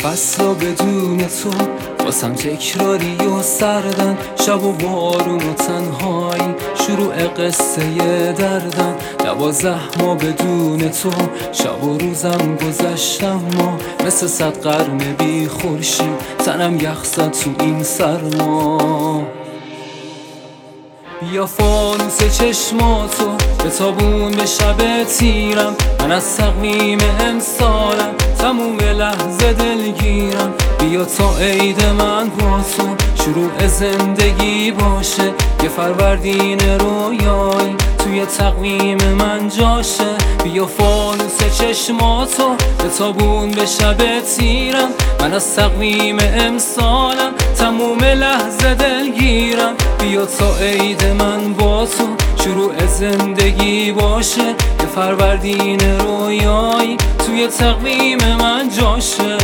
فصلا بدون تو واسم تکراری و سردن، شب و بارون و تنهایی شروع قصه دردن. 12 ماه بدون تو شب و روزم گذشتم، ما مثل 100 قرن بی خورشید تنم یخ زد تو این سرما. بیا فانوس چشماتو بتابون به شب تیرم، من از تقویم امسالم تموم لحظه دلگیرم. بیا تا عید من با تو شروع زندگی باشه، یه فروردین رویایی توی تقویم من جاشه. بیا فانوس چشماتو بتابون به شب تیرم، من از تقویم امسالم تموم لحظه دلگیرم. بیا تا عید من با تو شروع زندگی باشه، یه فروردین رویایی توی تقویم من جاشه.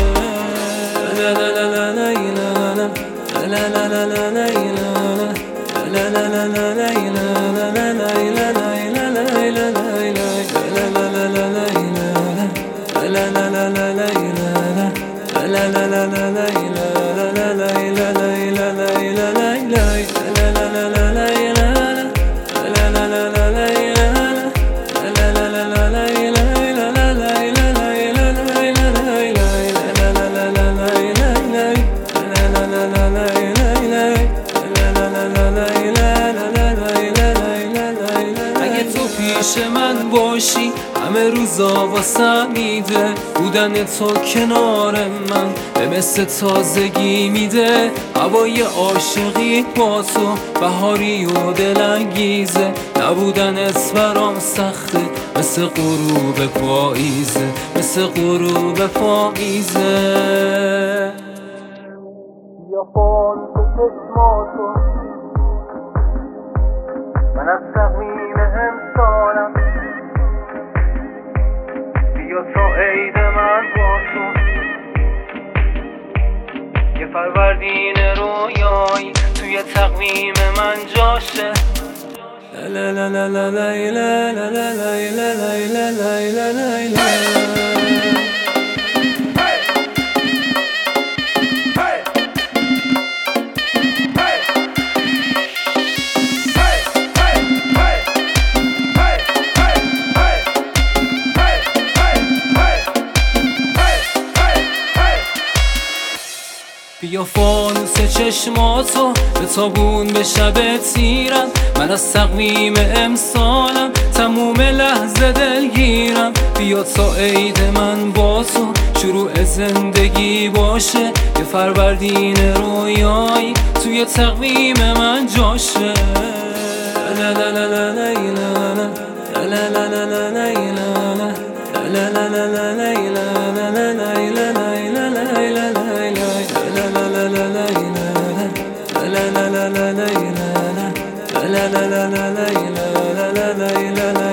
اگه تو پیش من باشی همه روزا واسم میده، بودن تو کنار من به مثل تازگی میده. هوای عاشقی با تو بهاری و دلانگیزه، نبودن برام سخته مثل غروب پاییزه، مثل غروب پاییزه. یا فانوس چشماتو من از تقویم امسالم، بیا تا عید من با تو یه فروردین رویایی توی تقویم من جاشه. لا لا لا لا لا لا لا لا لا لا لا لا. بیا فانوس چشماتو بتابون به شب تیرم، من از تقویم امسالم تموم لحظه دلگیرم. بیا تا عید من با تو شروع زندگی باشه، یه فروردین رویایی توی تقویم من جاشه. لا لا لا لا لا لا لا لا لا لا لا لا لا لا